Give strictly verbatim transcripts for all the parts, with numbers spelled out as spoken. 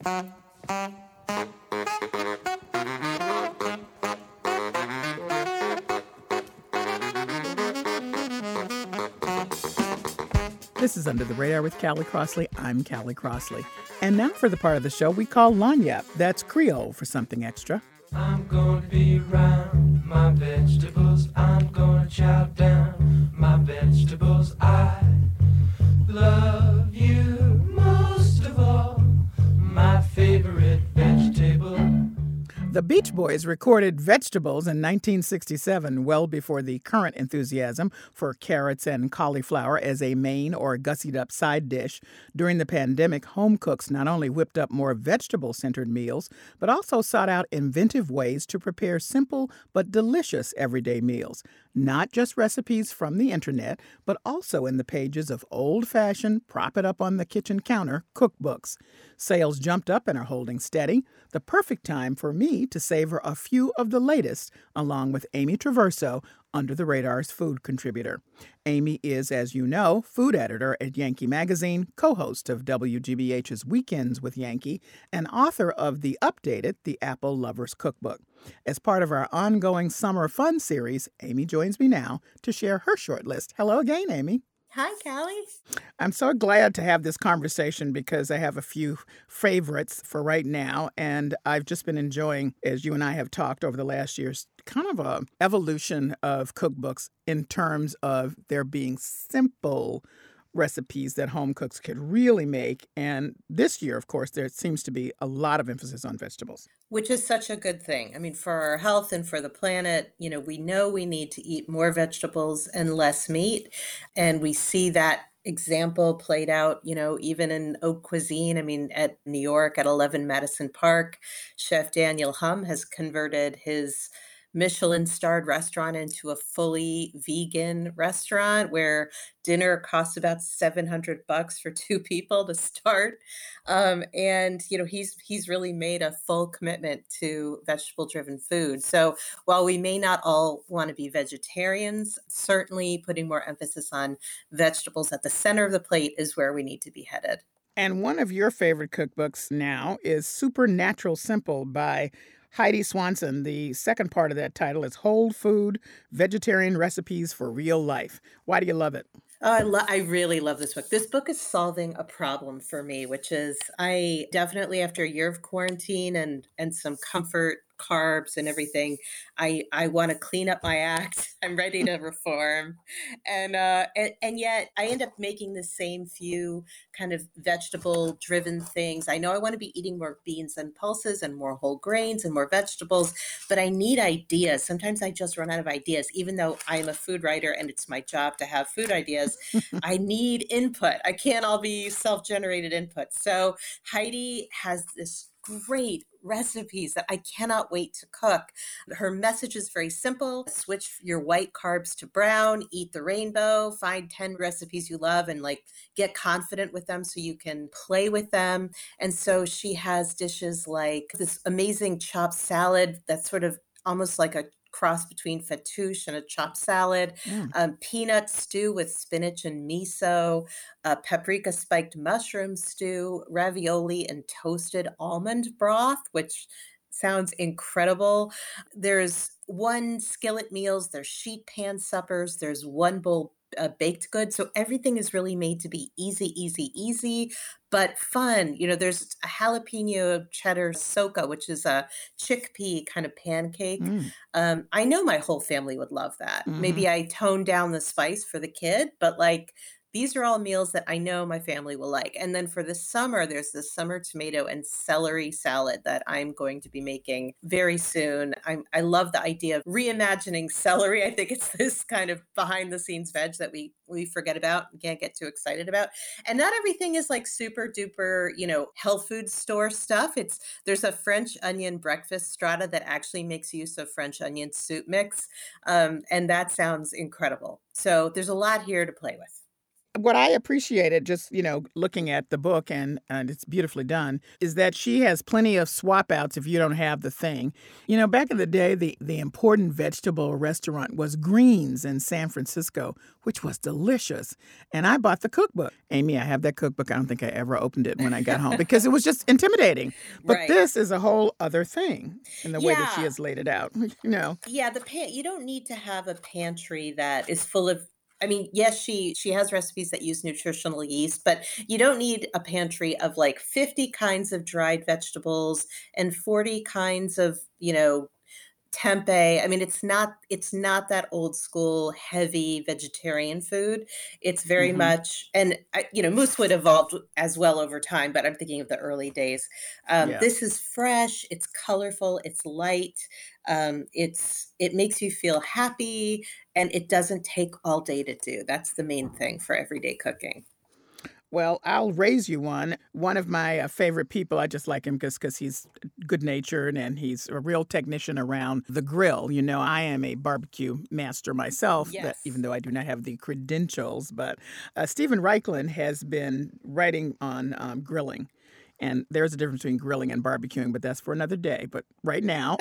This is Under the Radar with Callie Crossley. I'm Callie Crossley. And now for the part of the show we call Lagniappe. That's Creole for something extra. I'm gonna be around my vegetables. I'm gonna chow down my vegetables. I love you most of all, my favorite vegetable. The Beach Boys recorded Vegetables in nineteen sixty-seven, well before the current enthusiasm for carrots and cauliflower as a main or gussied-up side dish. During the pandemic, home cooks not only whipped up more vegetable-centered meals, but also sought out inventive ways to prepare simple but delicious everyday meals. Not just recipes from the internet, but also in the pages of old-fashioned, prop-it-up-on-the-kitchen-counter cookbooks. Sales jumped up and are holding steady. The perfect time for me to savor a few of the latest, along with Amy Traverso, Under the Radar's food contributor. Amy is, as you know, food editor at Yankee Magazine, co-host of W G B H's Weekends with Yankee, and author of the updated The Apple Lover's Cookbook. As part of our ongoing Summer Fun series, Amy joins me now to share her short list. Hello again, Amy. Hi, Callie. I'm so glad to have this conversation because I have a few favorites for right now, and I've just been enjoying, as you and I have talked over the last years, kind of a evolution of cookbooks in terms of there being simple recipes that home cooks could really make. And this year, of course, there seems to be a lot of emphasis on vegetables. Which is such a good thing. I mean, for our health and for the planet, you know, we know we need to eat more vegetables and less meat. And we see that example played out, you know, even in haute cuisine. I mean, at New York at eleven Madison Park, Chef Daniel Hum has converted his Michelin-starred restaurant into a fully vegan restaurant where dinner costs about seven hundred bucks for two people to start. Um, and, you know, he's he's really made a full commitment to vegetable-driven food. So while we may not all want to be vegetarians, certainly putting more emphasis on vegetables at the center of the plate is where we need to be headed. And one of your favorite cookbooks now is Supernatural Simple by Heidi Swanson. The second part of that title is Whole Food Vegetarian Recipes for Real Life. Why do you love it? Oh, I, lo- I really love this book. This book is solving a problem for me, which is I definitely, after a year of quarantine and and some comfort carbs and everything, I I want to clean up my act. I'm ready to reform, and uh, and, and yet I end up making the same few kind of vegetable driven things. I know I want to be eating more beans and pulses and more whole grains and more vegetables, but I need ideas. Sometimes I just run out of ideas, even though I'm a food writer and it's my job to have food ideas. I need input. I can't all be self-generated input. So Heidi has this great recipes that I cannot wait to cook. Her message is very simple. Switch your white carbs to brown, eat the rainbow, find ten recipes you love and like get confident with them so you can play with them. And so she has dishes like this amazing chopped salad that's sort of almost like a cross between fattoush and a chopped salad, Mm. um, peanut stew with spinach and miso, uh, paprika spiked mushroom stew, ravioli and toasted almond broth, which sounds incredible. There's one skillet meals, there's sheet pan suppers, there's one bowl uh, baked goods. So everything is really made to be easy, easy, easy, but fun. You know, there's a jalapeno cheddar soca, which is a chickpea kind of pancake. Mm. Um, I know my whole family would love that. Mhm. Maybe I toned down the spice for the kid, but like these are all meals that I know my family will like. And then for the summer, there's the summer tomato and celery salad that I'm going to be making very soon. I'm, I love the idea of reimagining celery. I think it's this kind of behind the scenes veg that we we forget about and can't get too excited about. And not everything is like super duper, you know, health food store stuff. It's there's a French onion breakfast strata that actually makes use of French onion soup mix. Um, and that sounds incredible. So there's a lot here to play with. what I appreciated, just, you know, looking at the book, and, and it's beautifully done, is that she has plenty of swap outs if you don't have the thing. You know, back in the day, the, the important vegetable restaurant was Greens in San Francisco, which was delicious. And I bought the cookbook. Amy, I have that cookbook. I don't think I ever opened it when I got home because it was just intimidating. But Right. this is a whole other thing in the way that she Yeah. has laid it out. You know, Yeah, the pan you don't need to have a pantry that is full of I mean, yes, she she has recipes that use nutritional yeast, but you don't need a pantry of like fifty kinds of dried vegetables and forty kinds of, you know, tempeh. I mean, it's not it's not that old school heavy vegetarian food. It's very hmm much, and I, you know, Moosewood evolved as well over time, but I'm thinking of the early days. Um, yeah. this is fresh. It's colorful. It's light. Um, it's it makes you feel happy, and it doesn't take all day to do. That's the main thing for everyday cooking. Well, I'll raise you one. One of my uh, favorite people, I just like him because he's good natured and he's a real technician around the grill. You know, I am a barbecue master myself, but even Yes. though I do not have the credentials. But uh, Stephen Reichlin has been writing on um, grilling. And there's a difference between grilling and barbecuing, but that's for another day. But right now,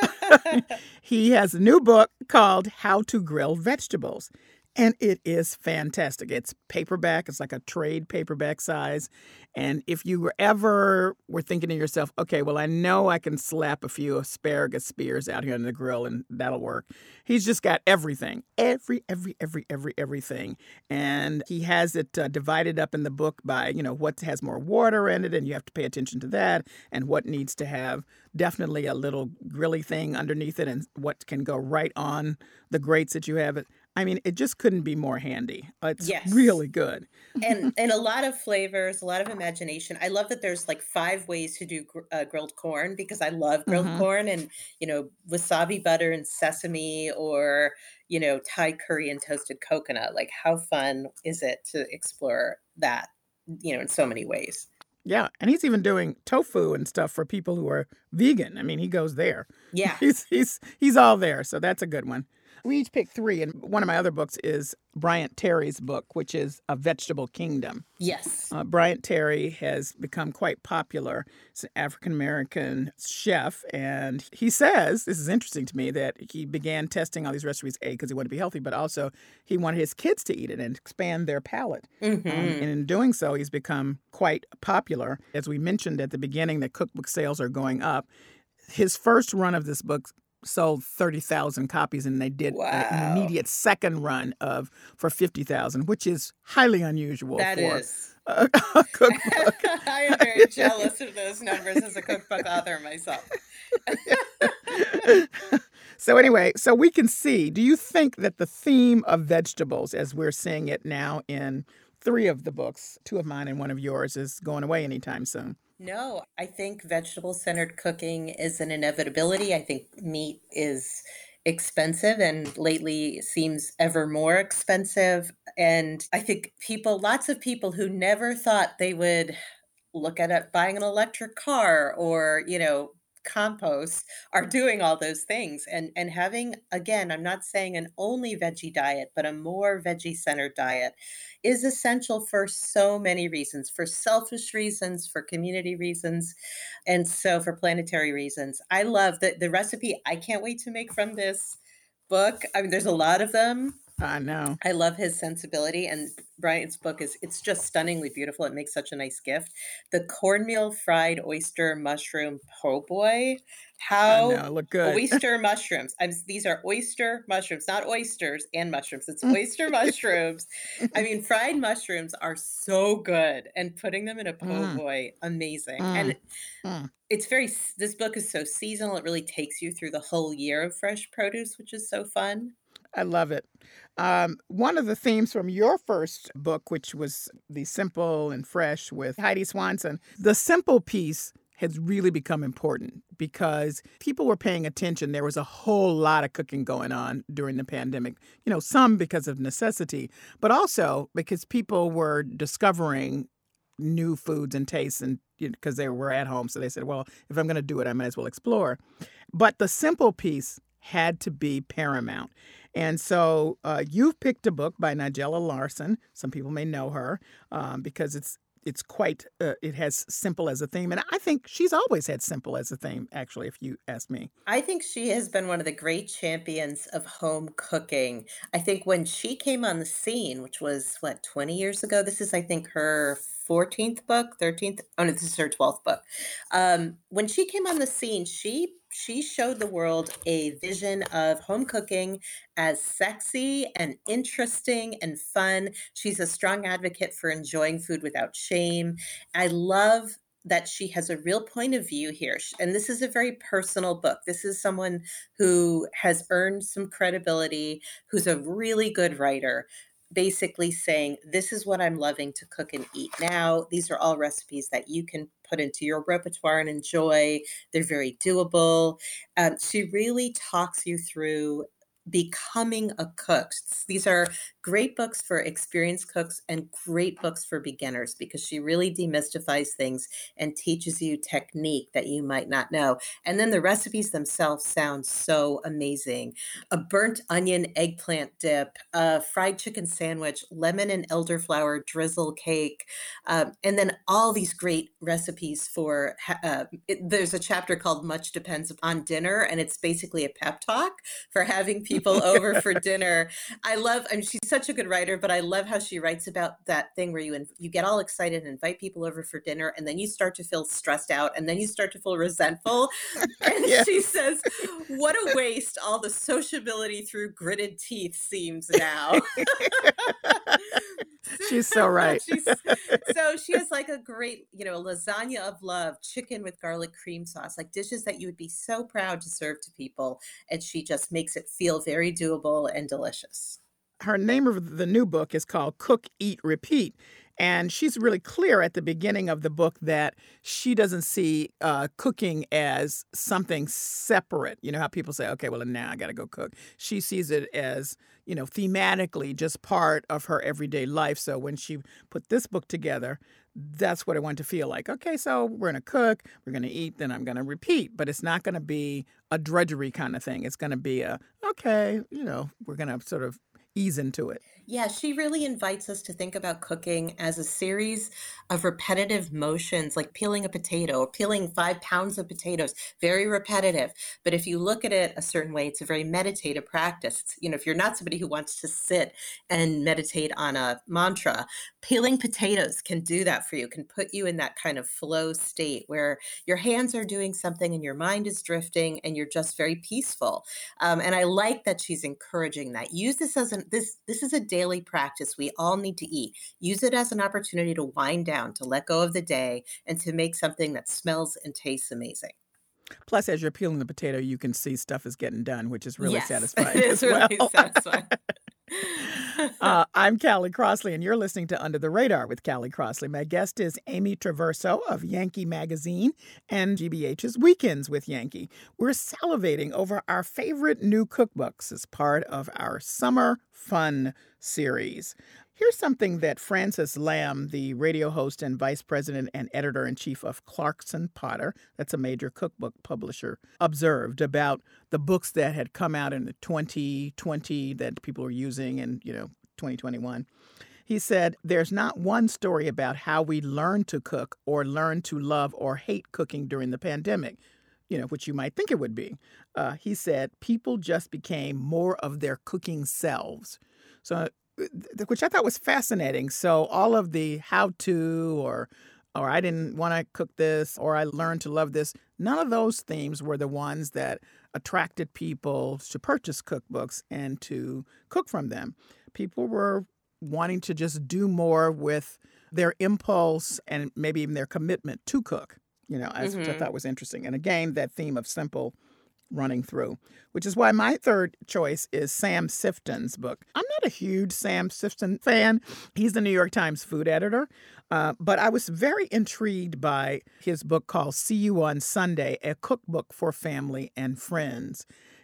he has a new book called How to Grill Vegetables. And it is fantastic. It's paperback. It's like a trade paperback size. And if you were ever were thinking to yourself, okay, well, I know I can slap a few asparagus spears out here on the grill and that'll work. He's just got everything, every, every, every, every, everything. And he has it uh, divided up in the book by, you know, what has more water in it. And you have to pay attention to that, and what needs to have definitely a little grilly thing underneath it, and what can go right on the grates that you have. I mean, it just couldn't be more handy. It's Yes. really good. and and a lot of flavors, a lot of imagination. I love that there's like five ways to do gr- uh, grilled corn because I love grilled hmm corn and you know wasabi butter and sesame or you know Thai curry and toasted coconut. Like how fun is it to explore that you know in so many ways? Yeah, and he's even doing tofu and stuff for people who are vegan. I mean, he goes there. Yeah. He's he's he's all there, so that's a good one. We each picked three, and one of my other books is Bryant Terry's book, which is A Vegetable Kingdom. Yes. Uh, Bryant Terry has become quite popular. He's an African American chef, and he says, this is interesting to me, that he began testing all these recipes, A, because he wanted to be healthy, but also he wanted his kids to eat it and expand their palate. Um, hmm and in doing so, he's become quite popular. As we mentioned at the beginning, that cookbook sales are going up. His first run of this book sold thirty thousand copies, and they did uh, an Wow. immediate second run of for fifty thousand, which is highly unusual That for is. a, a cookbook. I am very jealous of those numbers as a cookbook author myself. So anyway, so we can see, do you think that the theme of vegetables, as we're seeing it now in three of the books, two of mine and one of yours, is going away anytime soon? No, I think vegetable centered cooking is an inevitability. I think meat is expensive and lately seems ever more expensive. And I think people, lots of people who never thought they would look at it, buying an electric car or, you know, compost are doing all those things and and having again I'm not saying an only veggie diet but a more veggie centered diet is essential for so many reasons, for selfish reasons, for community reasons, and so for planetary reasons. I love the the recipe I can't wait to make from this book. I mean there's a lot of them. I know. I love his sensibility, and Bryant's book is it's just stunningly beautiful. It makes such a nice gift. The cornmeal fried oyster mushroom po' boy. I know. How Look good. oyster mushrooms. I'm, these are oyster mushrooms, not oysters and mushrooms. It's oyster mushrooms. I mean, fried mushrooms are so good, and putting them in a po' Mm, boy, amazing. mm, And mm. it's very. s- This book is so seasonal. It really takes you through the whole year of fresh produce, which is so fun. I love it. Um, one of the themes from your first book, which was the simple and fresh with Heidi Swanson, the simple piece has really become important because people were paying attention. There was a whole lot of cooking going on during the pandemic, you know, some because of necessity, but also because people were discovering new foods and tastes and because they were at home. So they said, well, if I'm going to do it, I might as well explore. But the simple piece had to be paramount. And so uh, you've picked a book by Nigella Larson. Some people may know her um, because it's it's quite, uh, it has simple as a theme. And I think she's always had simple as a theme, actually, if you ask me. I think she has been one of the great champions of home cooking. I think when she came on the scene, which was what, twenty years ago, this is, I think, her fourteenth book, thirteenth. Oh, no, this is her twelfth book. Um, when she came on the scene, she she showed the world a vision of home cooking as sexy and interesting and fun. She's a strong advocate for enjoying food without shame. I love that she has a real point of view here. Sh- And this is a very personal book. This is someone who has earned some credibility, who's a really good writer, basically saying, this is what I'm loving to cook and eat now. These are all recipes that you can put into your repertoire and enjoy. They're very doable. Um, she really talks you through becoming a cook. These are great books for experienced cooks and great books for beginners because she really demystifies things and teaches you technique that you might not know. And then the recipes themselves sound so amazing. A burnt onion eggplant dip, a fried chicken sandwich, lemon and elderflower drizzle cake, um, and then all these great recipes for, uh, it, there's a chapter called Much Depends on Dinner, and it's basically a pep talk for having people people over for dinner. I love, I mean, she's such a good writer, but I love how she writes about that thing where you you get all excited and invite people over for dinner, and then you start to feel stressed out, and then you start to feel resentful. And yes. She says, what a waste all the sociability through gritted teeth seems now. She's so right. She's, so she has like a great, you know, lasagna of love, chicken with garlic cream sauce, like dishes that you would be so proud to serve to people. And she just makes it feel very doable and delicious. Her name of the new book is called Cook, Eat, Repeat. And she's really clear at the beginning of the book that she doesn't see uh, cooking as something separate. You know how people say, okay, well, now I got to go cook. She sees it as, you know, thematically just part of her everyday life. So when she put this book together, that's what I want to feel like. Okay, so we're going to cook, we're going to eat, then I'm going to repeat. But it's not going to be a drudgery kind of thing. It's going to be a, okay, you know, we're going to sort of ease into it. Yeah, she really invites us to think about cooking as a series of repetitive motions, like peeling a potato or peeling five pounds of potatoes, very repetitive. But if you look at it a certain way, it's a very meditative practice. It's, you know, if you're not somebody who wants to sit and meditate on a mantra, peeling potatoes can do that for you, can put you in that kind of flow state where your hands are doing something and your mind is drifting and you're just very peaceful. Um, and I like that she's encouraging that. Use this as an, this, this is a daily practice we all need to eat. Use it as an opportunity to wind down, to let go of the day, and to make something that smells and tastes amazing. Plus, as you're peeling the potato, you can see stuff is getting done, which is really yes, satisfying. It is really well. satisfying. uh, I'm Callie Crossley, and you're listening to Under the Radar with Callie Crossley. My guest is Amy Traverso of Yankee Magazine and G B H's Weekends with Yankee. We're salivating over our favorite new cookbooks as part of our Summer Fun series. Here's something that Frances Lamb, the radio host and vice president and editor-in-chief of Clarkson Potter, that's a major cookbook publisher, observed about the books that had come out in twenty twenty that people were using in, you know, twenty twenty-one. He said, there's not one story about how we learned to cook or learned to love or hate cooking during the pandemic, you know, which you might think it would be. Uh, he said, people just became more of their cooking selves. So, which I thought was fascinating. So all of the how-to or or I didn't want to cook this or I learned to love this, none of those themes were the ones that attracted people to purchase cookbooks and to cook from them. People were wanting to just do more with their impulse and maybe even their commitment to cook, you know, as, mm-hmm. which I thought was interesting. And again, that theme of simple running through, which is why my third choice is Sam Sifton's book. I'm not a huge Sam Sifton fan. He's the New York Times food editor, uh, but I was very intrigued by his book called See You on Sunday, a cookbook for family and friends.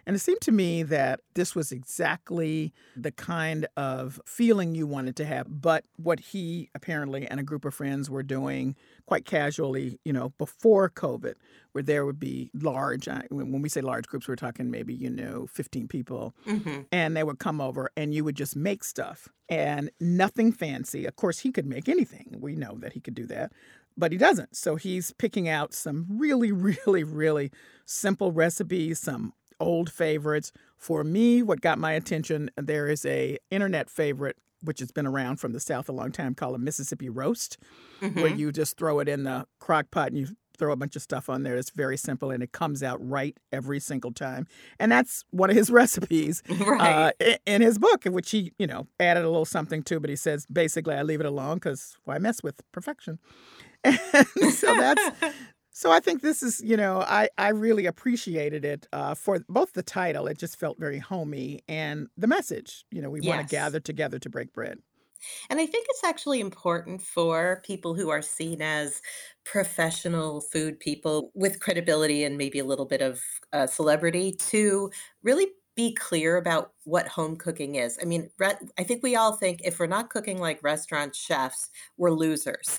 And it seemed to me that this was exactly the kind of feeling you wanted to have, but what he apparently and a group of friends were doing quite casually, you know, before COVID, where there would be large, I- when when we say large groups, we're talking maybe, you know, fifteen people, Hmm. and they would come over and you would just make stuff and nothing fancy. Of course, he could make anything. We know that he could do that, but he doesn't. So he's picking out some really, really, really simple recipes, some old favorites. For me, what got my attention, there is a internet favorite which has been around from the South a long time called a Mississippi roast, where Hmm. you just throw it in the crock pot and you throw a bunch of stuff on there. It's very simple and it comes out right every single time. And that's one of his recipes uh, Right. i- in his book, which he, you know, added a little something to, but he says basically I leave it alone because why mess with perfection? And so that's so I think this is, you know, I, I really appreciated it uh, for both the title, it just felt very homey, and the message, you know, we want to Yes. gather together to break bread. And I think it's actually important for people who are seen as professional food people with credibility and maybe a little bit of uh, celebrity to really be clear about what home cooking is. I mean, re- I think we all think if we're not cooking like restaurant chefs, we're losers.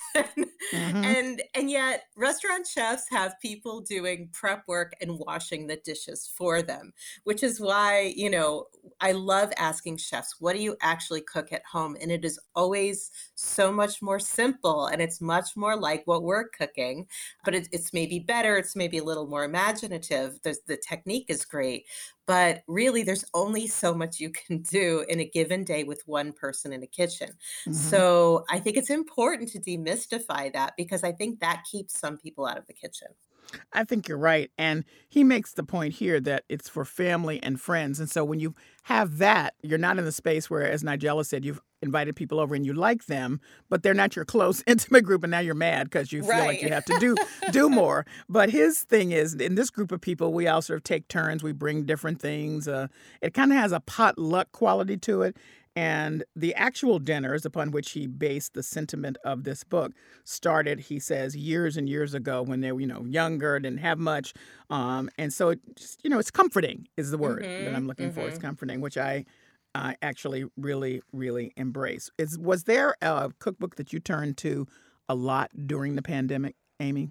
Hmm. and and yet restaurant chefs have people doing prep work and washing the dishes for them, which is why, you know, I love asking chefs, what do you actually cook at home? And it is always so much more simple and it's much more like what we're cooking, but it, it's maybe better. It's maybe a little more imaginative. There's, the technique is great, but really there's only so much you can do in a given day with one person in a kitchen. Hmm. So I think it's important to demystify that because I think that keeps some people out of the kitchen. I think you're right. And he makes the point here that it's for family and friends. And so when you have that, you're not in the space where, as Nigella said, you've invited people over and you like them, but they're not your close, intimate group. And now you're mad because you feel like you Right. have to do do more. But his thing is, in this group of people, we all sort of take turns. We bring different things. Uh, it kind of has a potluck quality to it. And the actual dinners upon which he based the sentiment of this book started, he says, years and years ago when they were, you know, younger, didn't have much. Um, and so it just, you know, it's comforting is the word that I'm Mhm. looking for. It's Mhm. comforting, which I I actually really, really embrace. Is was there a cookbook that you turned to a lot during the pandemic, Amy?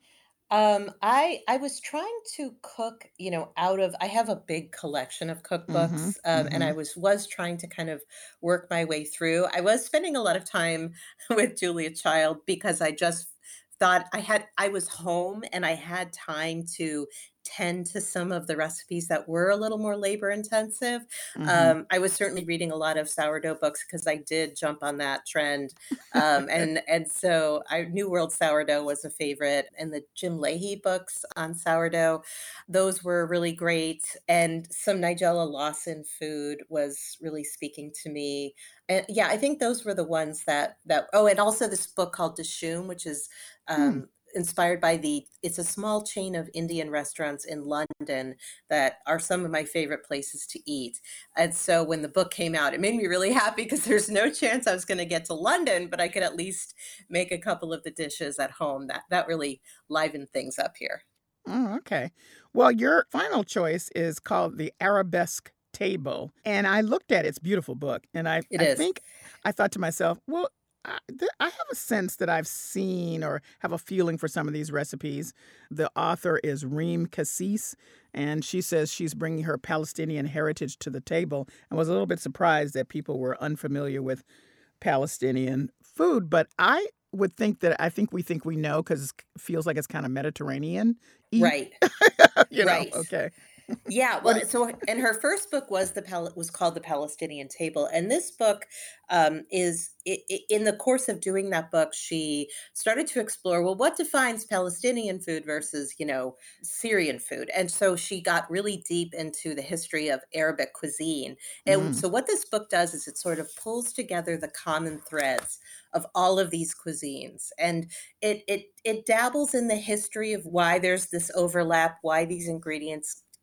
Um, I I was trying to cook, you know, out of I have a big collection of Mm-hmm. cookbooks, um, and Mm-hmm. I was was trying to kind of work my way through. I was spending a lot of time with Julia Child because I just thought I had I was home and I had time to tend to some of the recipes that were a little more labor intensive. Mm-hmm. Um, I was certainly reading a lot of sourdough books because I did jump on that trend, um, and and so I New World Sourdough was a favorite, and the Jim Leahy books on sourdough, those were really great. And some Nigella Lawson food was really speaking to me. And yeah, I think those were the ones that that. Oh, and also this book called Dishoom, which is Hmm. um, inspired by the. It's a small chain of Indian restaurants in London that are some of my favorite places to eat. And so when the book came out, it made me really happy because there's no chance I was going to get to London, but I could at least make a couple of the dishes at home. That that really livened things up here. Oh, okay. Well, your final choice is called The Arabesque Table. And I looked at it. It's a beautiful book. And I, It I is. think I thought to myself, well, I, th- I have a sense that I've seen or have a feeling for some of these recipes. The author is Reem Kassis, and she says she's bringing her Palestinian heritage to the table and was a little bit surprised that people were unfamiliar with Palestinian food. But I would think that I think we think we know because it feels like it's kind of Mediterranean eat, Right. you know. Right. Okay. Yeah, well, What? so and her first book was the Pal- was called The Palestinian Table, and this book um, is I I in the course of doing that book, she started to explore well, what defines Palestinian food versus you know Syrian food, and so she got really deep into the history of Arabic cuisine. And Mm, so what this book does is it sort of pulls together the common threads of all of these cuisines, and it it it dabbles in the history of why there's this overlap, why these ingredients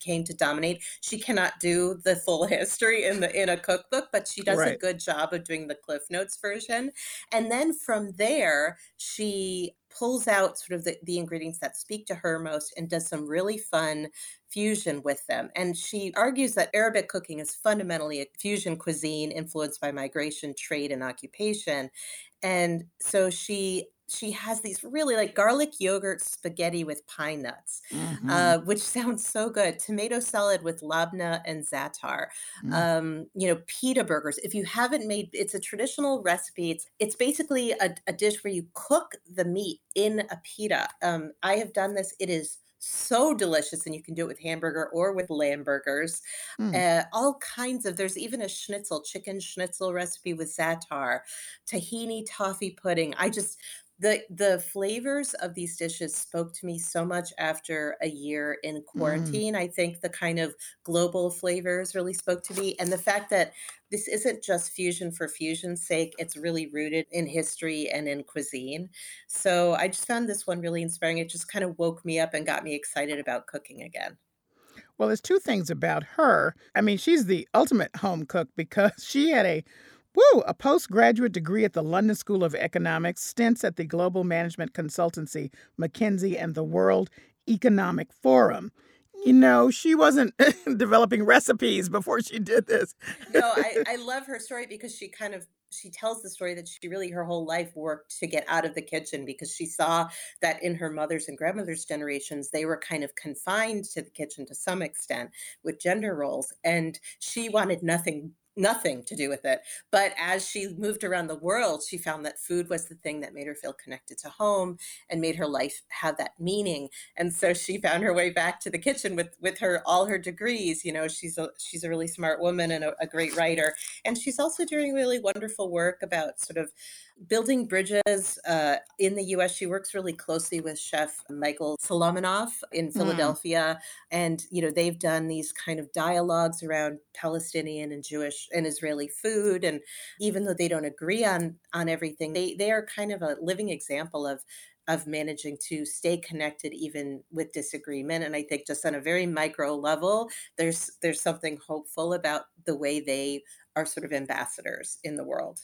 came to dominate. She cannot do the full history in the in a cookbook, but she does a Right. good job of doing the Cliff Notes version. And then from there, she pulls out sort of the, the ingredients that speak to her most and does some really fun fusion with them. And she argues that Arabic cooking is fundamentally a fusion cuisine influenced by migration, trade, and occupation. And so she she has these really like garlic yogurt spaghetti with pine nuts, Hmm. uh, which sounds so good. Tomato salad with labna and za'atar. Mm. Um, you know, pita burgers. If you haven't made, it's a traditional recipe. It's it's basically a, a dish where you cook the meat in a pita. Um, I have done this. It is so delicious, and you can do it with hamburger or with lamb burgers. Mm. Uh, all kinds of. There's even a schnitzel, chicken schnitzel recipe with za'atar, tahini toffee pudding. I just the the flavors of these dishes spoke to me so much after a year in Mm. quarantine. I think the kind of global flavors really spoke to me, and the fact that this isn't just fusion for fusion's sake, it's really rooted in history and in cuisine. So I just found this one really inspiring. It just kind of woke me up and got me excited about cooking again. Well, there's two things about her. I mean, she's the ultimate home cook because she had a woo, a postgraduate degree at the London School of Economics, stints at the global management consultancy McKinsey and the World Economic Forum. You know, she wasn't developing recipes before she did this. No, I, I love her story because she kind of she tells the story that she really her whole life worked to get out of the kitchen because she saw that in her mother's and grandmother's generations they were kind of confined to the kitchen to some extent with gender roles, and she wanted nothing nothing to do with it. But as she moved around the world, she found that food was the thing that made her feel connected to home and made her life have that meaning. And so she found her way back to the kitchen with with her all her degrees. You know, she's a she's a really smart woman and a, a great writer, and she's also doing really wonderful work about sort of building bridges uh, in the U S. She works really closely with Chef Michael Solomonov in Mm. Philadelphia, and you know they've done these kind of dialogues around Palestinian and Jewish and Israeli food, and even though they don't agree on on everything, they they are kind of a living example of of managing to stay connected even with disagreement. And I think just on a very micro level, there's there's something hopeful about the way they are sort of ambassadors in the world.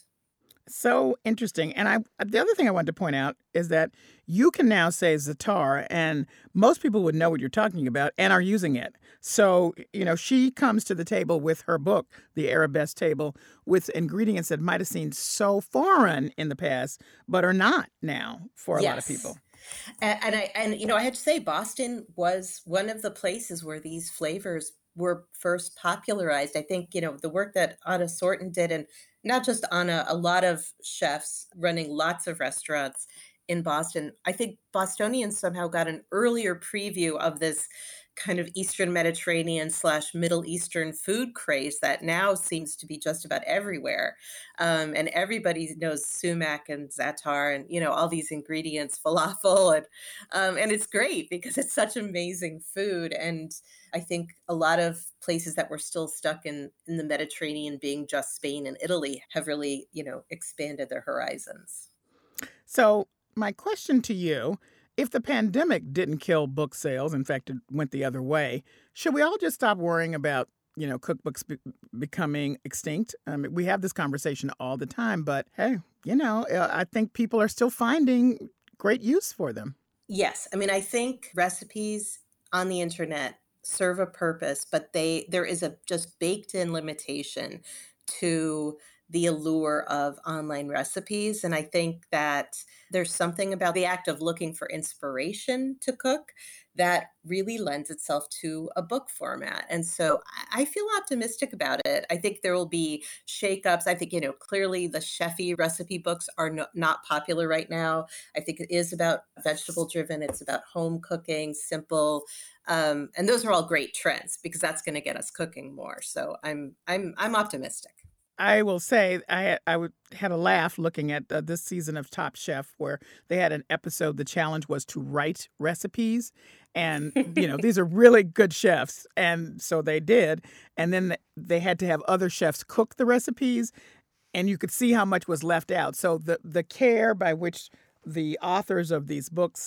So interesting. And I the other thing I wanted to point out is that you can now say Zatar, and most people would know what you're talking about and are using it. So, you know, she comes to the table with her book, The Arabesque Table, with ingredients that might have seemed so foreign in the past, but are not now for a lot of Yes. people. And, and I and you know I had to say Boston was one of the places where these flavors were first popularized. I think you know the work that Anna Sorton did, and not just Anna, a lot of chefs running lots of restaurants in Boston. I think Bostonians somehow got an earlier preview of this kind of Eastern Mediterranean slash Middle Eastern food craze that now seems to be just about everywhere. Um, and everybody knows sumac and za'atar and, you know, all these ingredients, falafel. And, um, and it's great because it's such amazing food. And I think a lot of places that were still stuck in, in the Mediterranean being just Spain and Italy have really, you know, expanded their horizons. So, my question to you, if the pandemic didn't kill book sales, in fact, it went the other way, should we all just stop worrying about, you know, cookbooks be- becoming extinct? I mean, we have this conversation all the time, but hey, you know, uh, I think people are still finding great use for them. Yes. I mean, I think recipes on the internet serve a purpose, but they there is a just baked in limitation to the allure of online recipes. And I think that there's something about the act of looking for inspiration to cook that really lends itself to a book format. And so I I feel optimistic about it. I think there will be shakeups. I think, you know, clearly the chefy recipe books are no, not popular right now. I think it is about vegetable driven. It's about home cooking, simple, um, and those are all great trends because that's going to get us cooking more. So I'm I'm I'm optimistic. I will say I had- I would, had a laugh looking at uh, this season of Top Chef where they had an episode. The challenge was to write recipes, and you know these are really good chefs, and so they did. And then th- they had to have other chefs cook the recipes, and you could see how much was left out. So the the care by which the authors of these books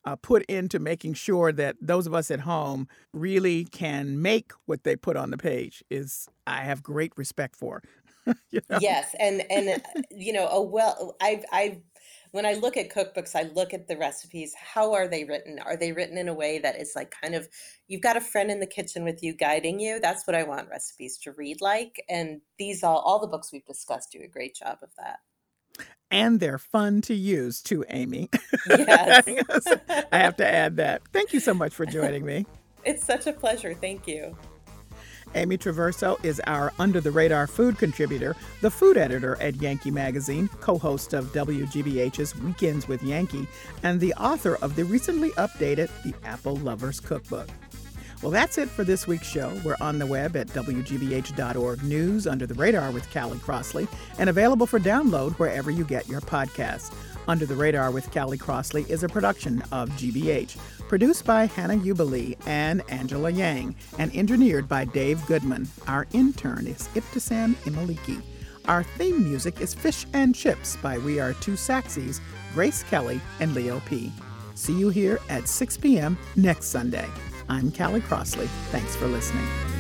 uh, put into making sure that those of us at home really can make what they put on the page is I have great respect for. You know? Yes, and and uh, you know, a well, I've I've when I look at cookbooks, I look at the recipes. How are they written? Are they written in a way that is like kind of you've got a friend in the kitchen with you guiding you? That's what I want recipes to read like. And these all all the books we've discussed do a great job of that. And they're fun to use too, Amy. Yes. I have to add that. Thank you so much for joining me. It's such a pleasure. Thank you. Amy Traverso is our Under the Radar food contributor, the food editor at Yankee Magazine, co-host of W G B H's Weekends with Yankee, and the author of the recently updated The Apple Lover's Cookbook. Well, that's it for this week's show. We're on the web at W G B H dot org News Under the Radar with Callie Crossley and available for download wherever you get your podcasts. Under the Radar with Callie Crossley is a production of G B H, produced by Hannah Ubilee and Angela Yang, and engineered by Dave Goodman. Our intern is Ibtisam Imaliki. Our theme music is Fish and Chips by We Are Two Saxies, Grace Kelly and Leo P. See you here at six p.m. next Sunday. I'm Callie Crossley. Thanks for listening.